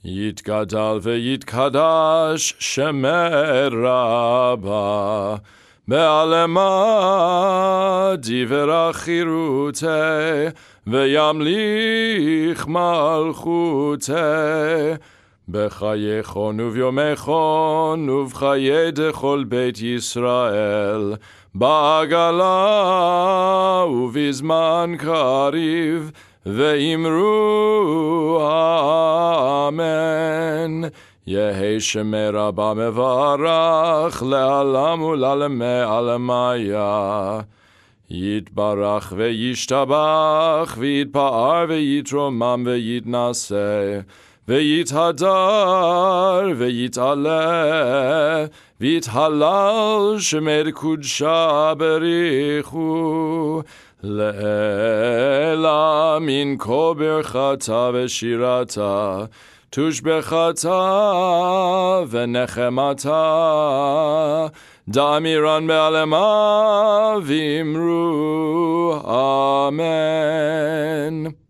יתגדל ויתקדש שמי רבה, בעלמא דיבר חירותי, וימליך מלכותי. בחייכון וביומכון ובחיי דכל בית ישראל, בעגלה ובזמן קריב, ואמרו אמן. יהי שמי רבה מברך לעלם ולעלמי עלמיה. יתברך וישתבח ויתפאר ויתרומם ויתנשא, ויתהדר ויתעלה, ויתהלל שמי קודשה בריחו. לעילה מן כה ברכתה ושירתה, תושבחתה ונחמתה, דאמירן בעלמא ואמרו אמן.